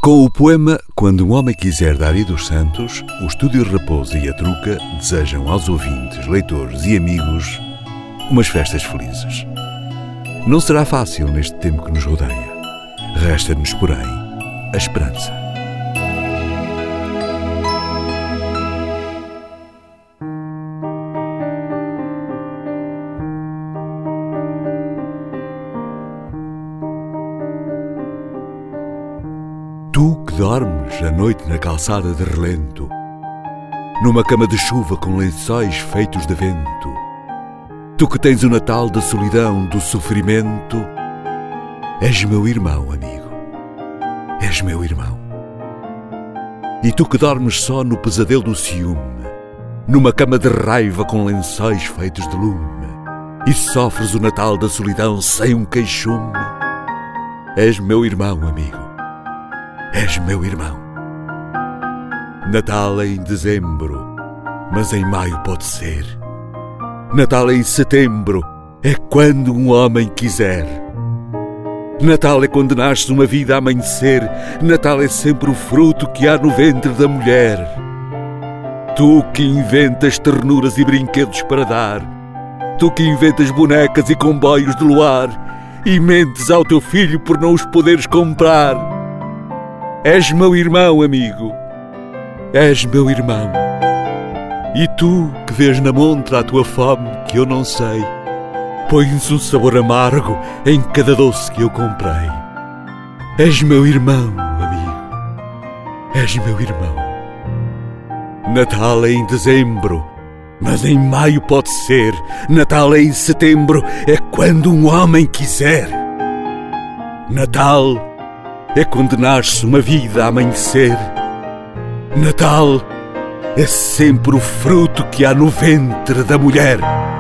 Com o poema Quando um Homem Quiser Dar I dos Santos, o Estúdio Raposo e a Truca desejam aos ouvintes, leitores e amigos umas festas felizes. Não será fácil neste tempo que nos rodeia. Resta-nos, porém, a esperança. Tu que dormes à noite na calçada de relento, numa cama de chuva com lençóis feitos de vento, tu que tens o Natal da solidão, do sofrimento, és meu irmão, amigo, és meu irmão. E tu que dormes só no pesadelo do ciúme, numa cama de raiva com lençóis feitos de lume, e sofres o Natal da solidão sem um queixume, és meu irmão, amigo. És meu irmão. Natal é em dezembro, mas em maio pode ser. Natal é em setembro, é quando um homem quiser. Natal é quando nasce uma vida a amanhecer. Natal é sempre o fruto que há no ventre da mulher. Tu que inventas ternuras e brinquedos para dar, tu que inventas bonecas e comboios de luar, e mentes ao teu filho por não os poderes comprar. És meu irmão, amigo, és meu irmão. E tu, que vês na montra a tua fome que eu não sei, pões um sabor amargo em cada doce que eu comprei. És meu irmão, amigo, és meu irmão. Natal é em dezembro, mas em maio pode ser. Natal é em setembro, é quando um homem quiser. Natal é quando nasce uma vida a amanhecer. Natal é sempre o fruto que há no ventre da mulher.